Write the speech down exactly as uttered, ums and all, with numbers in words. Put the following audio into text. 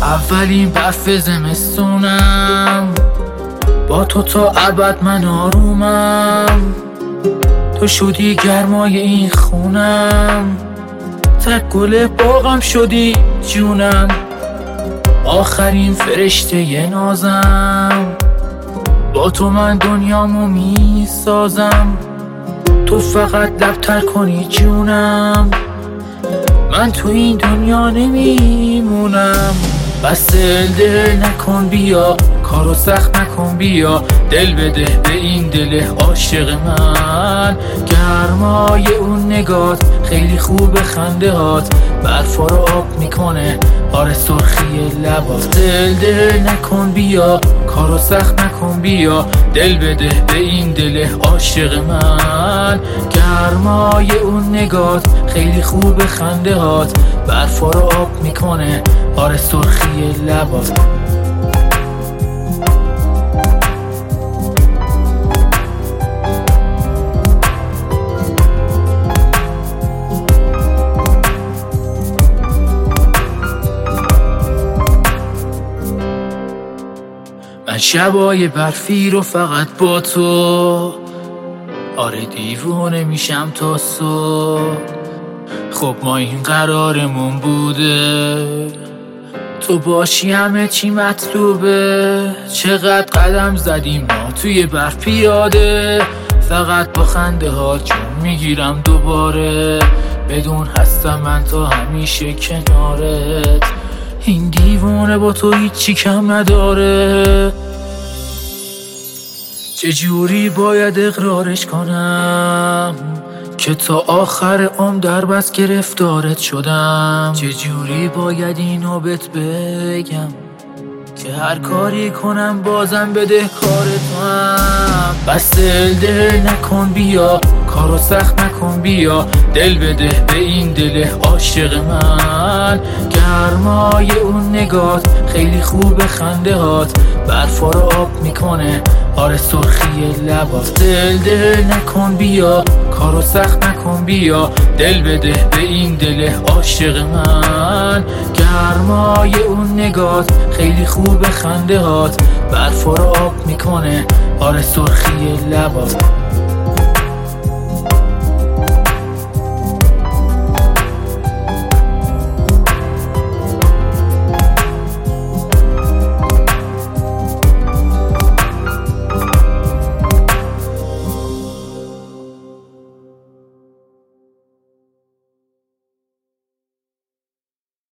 اولین برف زمستونم، با تو تا ابد من آرومم. تو شدی گرمای این خونم، تک گل باغم شدی جونم. آخرین فرشته ی نازم، با تو من دنیامو می سازم. تو فقط لبتر کنی جونم، من تو این دنیا نمیمونم. بس دل دل نکن بیا، کارو سخت نکن بیا. دل بده به این دل عاشق من، گرمای اون نگات خیلی خوب، خنده هات برفا رو آب میکنه، آره سرخی لبات. دل دل نکن بیا، کارو سخت نکن بیا. دل بده به این دل عاشق من، گرمای اون نگات خیلی خوب، خنده هات برفا رو آب میکنه، آره سرخی لبات. من شبای برفی رو فقط با تو، آره دیوونه میشم تا صبح. خب ما این قرارمون بوده، تو باشی همه چی مطلوبه. چقدر قدم زدیم ما توی برف پیاده، فقط با خنده ها جون میگیرم دوباره. بدون هستم من تا همیشه کنارت، این دیوونه با تو هیچی کم نداره. چجوری باید اقرارش کنم که تا آخر عمر در بس گرفتارت شدم؟ چجوری باید اینو بهت بگم که هر کاری کنم بازم بده کار تو هم؟ بس دل دل نکن بیا، کارو سخت نکن بیا. دل بده به این دل عاشق من، گرمای اون نگات خیلی خوب، خنده هات برفا رو آب میکنه، آره سرخی لبات. دل دل نکن بیا، کارو سخت نکن بیا. دل بده به این دل عاشق من، گرمای اون نگات خیلی خوب، خنده هات برفا رو آب میکنه، آره سرخی لبات.